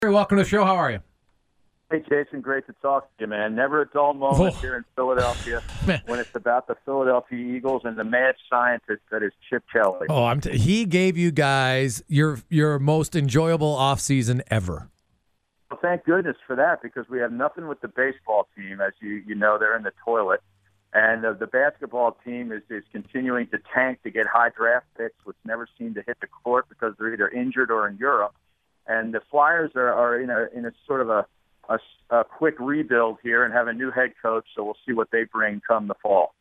Welcome to the show. How are you? Hey, Jason, great to talk to you, man. Never a dull moment here in Philadelphia when it's about the Philadelphia Eagles and the mad scientist that is Chip Kelly. He gave you guys your most enjoyable offseason ever. Well, thank goodness for that, because we have nothing with the baseball team. As you know, they're in the toilet. And the basketball team is continuing to tank to get high draft picks, which never seem to hit the court because they're either injured or in Europe. And the Flyers are in a sort of a quick rebuild here and have a new head coach, so we'll see what they bring come the fall.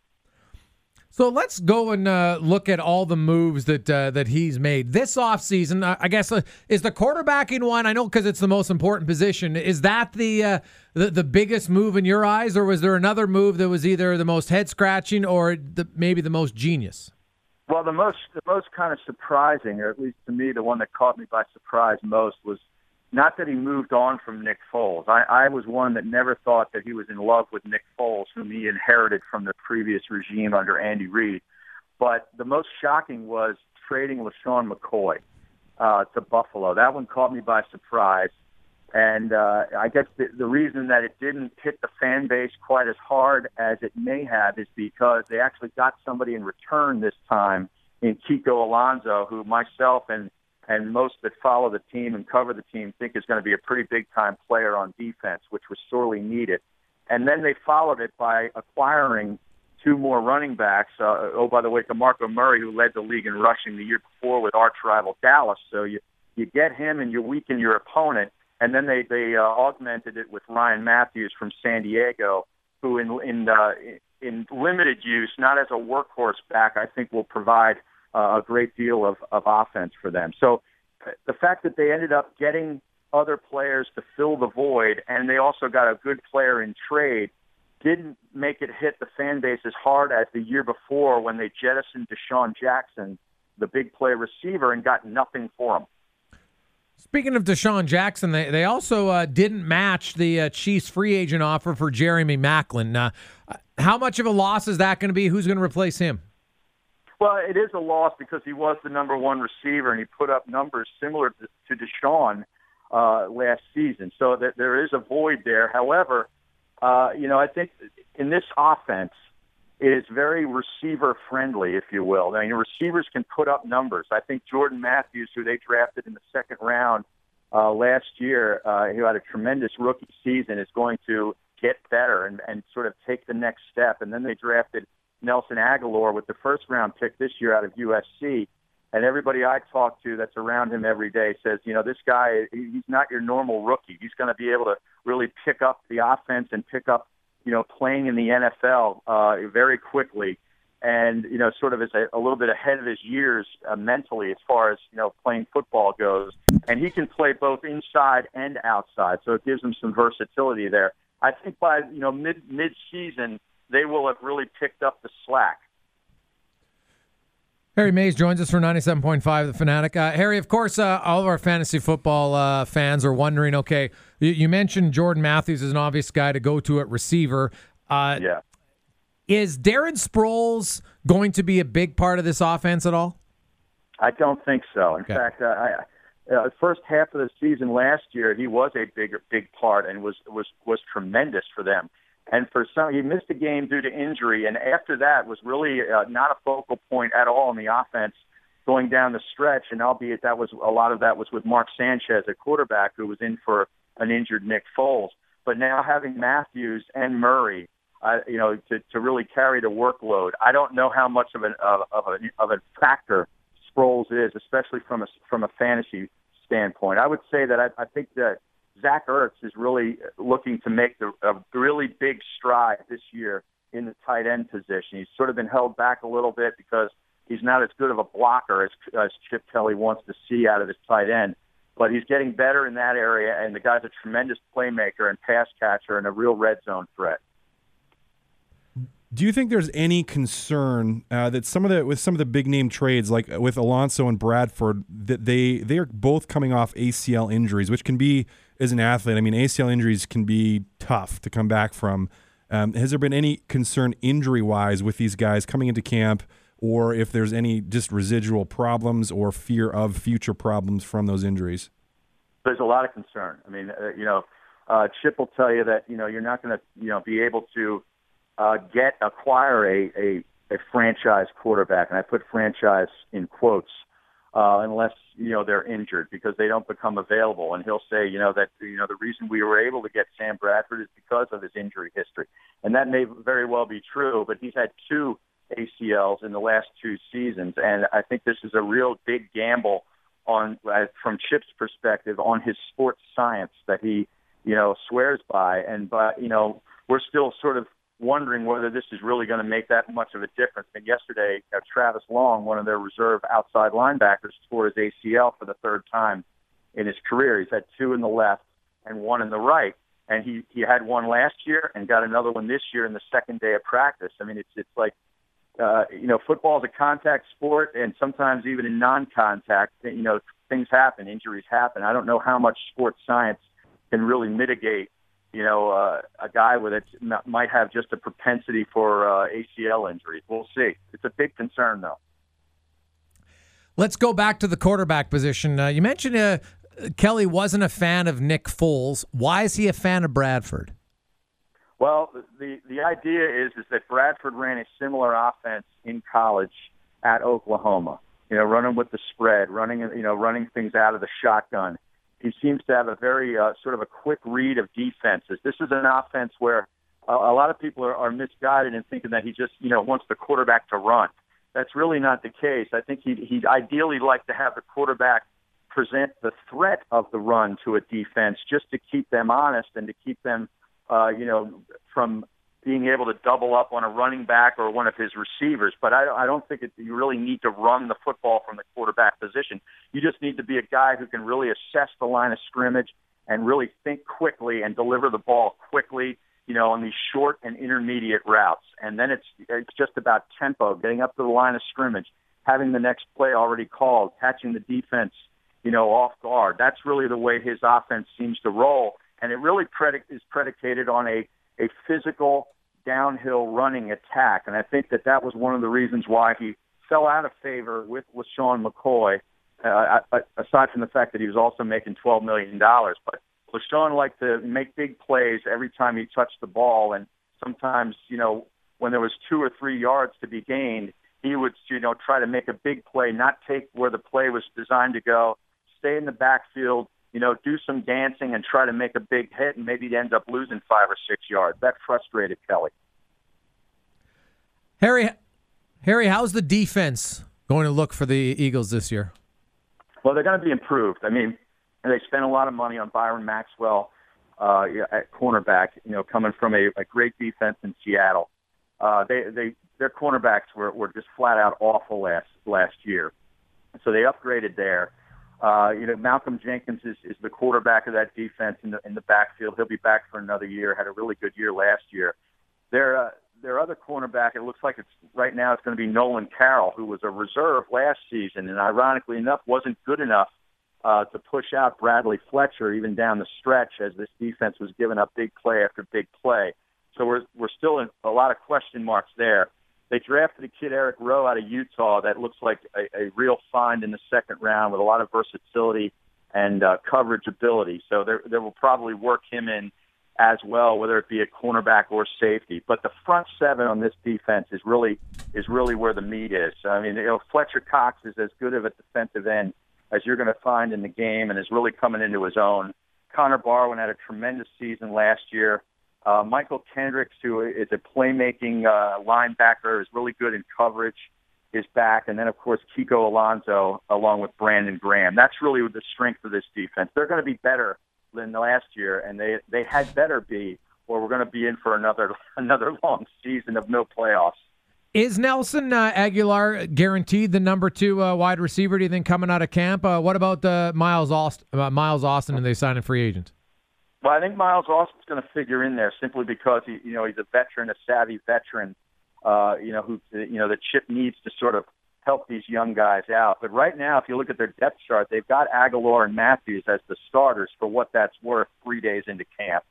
So let's go and look at all the moves that he's made this offseason. I guess is the quarterbacking one, I know because it's the most important position, is that the biggest move in your eyes, or was there another move that was either the most head-scratching or maybe the most genius? Well, the most kind of surprising, or at least to me, the one that caught me by surprise most, was not that he moved on from Nick Foles. I was one that never thought that he was in love with Nick Foles, whom he inherited from the previous regime under Andy Reid. But the most shocking was trading LaShawn McCoy to Buffalo. That one caught me by surprise. And I guess the reason that it didn't hit the fan base quite as hard as it may have is because they actually got somebody in return this time in Kiko Alonso, who myself and most that follow the team and cover the team think is going to be a pretty big-time player on defense, which was sorely needed. And then they followed it by acquiring two more running backs. By the way, DeMarco Murray, who led the league in rushing the year before with arch rival Dallas. So you get him and you weaken your opponent. And then they augmented it with Ryan Matthews from San Diego, who in limited use, not as a workhorse back, I think will provide a great deal of offense for them. So the fact that they ended up getting other players to fill the void, and they also got a good player in trade, didn't make it hit the fan base as hard as the year before when they jettisoned Deshaun Jackson, the big play receiver, and got nothing for him. Speaking of Deshaun Jackson, they also didn't match the Chiefs free agent offer for Jeremy Maclin. How much of a loss is that going to be? Who's going to replace him? Well, it is a loss because he was the number one receiver, and he put up numbers similar to Deshaun last season. So there is a void there. However, I think in this offense, it is very receiver-friendly, if you will. I mean, receivers can put up numbers. I think Jordan Matthews, who they drafted in the second round last year, who had a tremendous rookie season, is going to get better and sort of take the next step. And then they drafted Nelson Aguilar with the first-round pick this year out of USC. And everybody I talk to that's around him every day says, this guy, he's not your normal rookie. He's going to be able to really pick up the offense and pick up, playing in the NFL very quickly, and sort of is a little bit ahead of his years mentally as far as playing football goes. And he can play both inside and outside, so it gives him some versatility there. I think by mid-season they will have really picked up the slack. Harry Mays joins us for 97.5 The Fanatic. Harry, of course, all of our fantasy football fans are wondering, okay, you mentioned Jordan Matthews as an obvious guy to go to at receiver. Yeah. Is Darren Sproles going to be a big part of this offense at all? I don't think so. In fact, the first half of the season last year, he was a big part and was tremendous for them. And for some, he missed a game due to injury, and after that was really not a focal point at all in the offense going down the stretch. And albeit a lot of that was with Mark Sanchez, a quarterback who was in for an injured Nick Foles. But now having Matthews and Murray, to really carry the workload, I don't know how much of a factor Sproles is, especially from a fantasy standpoint. I would say that I think that Zach Ertz is really looking to make a really big stride this year in the tight end position. He's sort of been held back a little bit because he's not as good of a blocker as Chip Kelly wants to see out of his tight end. But he's getting better in that area, and the guy's a tremendous playmaker and pass catcher and a real red zone threat. Do you think there's any concern that with some of the big name trades, like with Alonso and Bradford, that they are both coming off ACL injuries, which can be, as an athlete, I mean, ACL injuries can be tough to come back from. Has there been any concern injury-wise with these guys coming into camp, or if there's any just residual problems or fear of future problems from those injuries? there's a lot of concern. I mean, Chip will tell you that you're not going to be able to acquire a franchise quarterback, and I put franchise in quotes, unless they're injured, because they don't become available. And he'll say that the reason we were able to get Sam Bradford is because of his injury history, and that may very well be true. But he's had 2 ACLs in the last 2 seasons, and I think this is a real big gamble on from Chip's perspective on his sports science that he swears by. But we're still sort of wondering whether this is really going to make that much of a difference. And yesterday, Travis Long, one of their reserve outside linebackers, tore his ACL for the 3rd time in his career. He's had 2 in the left and 1 in the right. And he had 1 last year and got another one this year in the 2nd day of practice. I mean, it's like, football is a contact sport, and sometimes even in non-contact, things happen, injuries happen. I don't know how much sports science can really mitigate a guy with it might have just a propensity for ACL injuries. We'll see. It's a big concern, though. Let's go back to the quarterback position. You mentioned Kelly wasn't a fan of Nick Foles. Why is he a fan of Bradford? Well, the idea is that Bradford ran a similar offense in college at Oklahoma. Running with the spread, running things out of the shotgun. He seems to have a very sort of a quick read of defenses. This is an offense where a lot of people are misguided in thinking that he just wants the quarterback to run. That's really not the case. I think he'd ideally like to have the quarterback present the threat of the run to a defense just to keep them honest and to keep them from being able to double up on a running back or one of his receivers. But I don't think you really need to run the football from the quarterback position. You just need to be a guy who can really assess the line of scrimmage and really think quickly and deliver the ball quickly, on these short and intermediate routes. And then it's just about tempo, getting up to the line of scrimmage, having the next play already called, catching the defense, off guard. That's really the way his offense seems to roll. And it really is predicated on a physical downhill running attack. And I think that was one of the reasons why he fell out of favor with LaShawn McCoy, aside from the fact that he was also making $12 million. But LaShawn liked to make big plays every time he touched the ball. And sometimes, when there was 2 or 3 yards to be gained, he would, try to make a big play, not take where the play was designed to go, stay in the backfield, do some dancing and try to make a big hit, and maybe end up losing 5 or 6 yards. That frustrated Kelly. Harry, how's the defense going to look for the Eagles this year? Well, they're going to be improved. I mean, they spent a lot of money on Byron Maxwell at cornerback, coming from a great defense in Seattle. Their cornerbacks were just flat out awful last year. So they upgraded there. Malcolm Jenkins is the quarterback of that defense in the backfield. He'll be back for another year. Had a really good year last year. Their other cornerback, it looks like right now it's going to be Nolan Carroll, who was a reserve last season, and ironically enough wasn't good enough to push out Bradley Fletcher even down the stretch as this defense was giving up big play after big play. So we're still in a lot of question marks there. They drafted a kid, Eric Rowe, out of Utah that looks like a real find in the 2nd round with a lot of versatility and coverage ability. So they will probably work him in as well, whether it be a cornerback or safety. But the front 7 on this defense is really where the meat is. I mean, Fletcher Cox is as good of a defensive end as you're going to find in the game and is really coming into his own. Connor Barwin had a tremendous season last year. Michael Kendricks, who is a playmaking linebacker, is really good in coverage, is back. And then, of course, Kiko Alonso along with Brandon Graham. That's really the strength of this defense. They're going to be better than last year, and they had better be, or we're going to be in for another long season of no playoffs. Is Nelson Aguilar guaranteed the number 2 wide receiver, do you think, coming out of camp? What about Miles Austin and they sign a free agent? Well, I think Miles Austin's going to figure in there simply because he's a veteran, a savvy veteran, who the Chip needs to sort of help these young guys out. But right now, if you look at their depth chart, they've got Aguilar and Matthews as the starters for what that's worth 3 days into camp.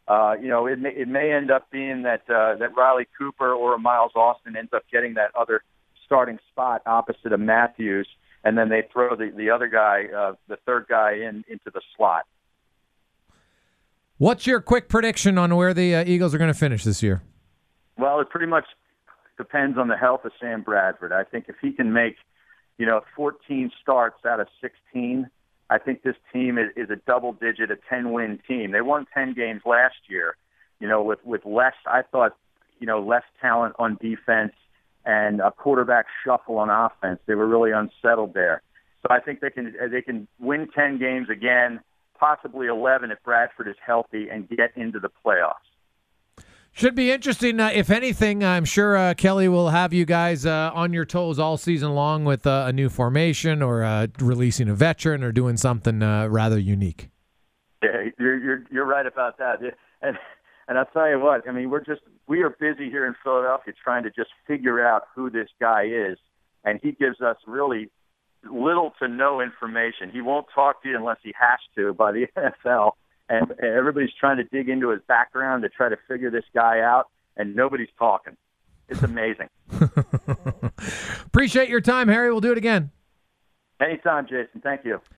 It may end up being that Riley Cooper or Miles Austin ends up getting that other starting spot opposite of Matthews. and then they throw the other guy, the third guy, into the slot. What's your quick prediction on where the Eagles are going to finish this year? Well, it pretty much depends on the health of Sam Bradford. I think if he can make, 14 starts out of 16, I think this team is a double-digit, a 10-win team. They won 10 games last year, with less, I thought, less talent on defense and a quarterback shuffle on offense. They were really unsettled there. So I think they can win 10 games again, possibly 11 if Bradford is healthy, and get into the playoffs. Should be interesting. If anything, I'm sure Kelly will have you guys on your toes all season long with a new formation or releasing a veteran or doing something rather unique. Yeah, you're right about that. And I'll tell you what, I mean, we are busy here in Philadelphia trying to just figure out who this guy is, and he gives us really little to no information. He won't talk to you unless he has to by the NFL. And everybody's trying to dig into his background to try to figure this guy out, and nobody's talking. It's amazing. Appreciate your time, Harry. We'll do it again. Anytime, Jason. Thank you.